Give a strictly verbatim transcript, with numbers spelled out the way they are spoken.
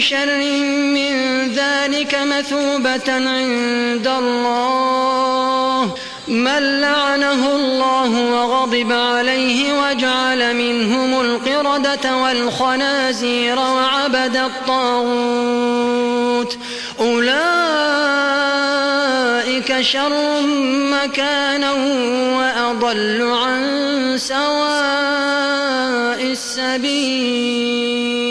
شر من ذلك مثوبة عند الله من لعنه الله وغضب عليه وجعل منهم القردة والخنازير وعبد الطاغوت أولئك شر مكانا وأضل عن سواء السبيل.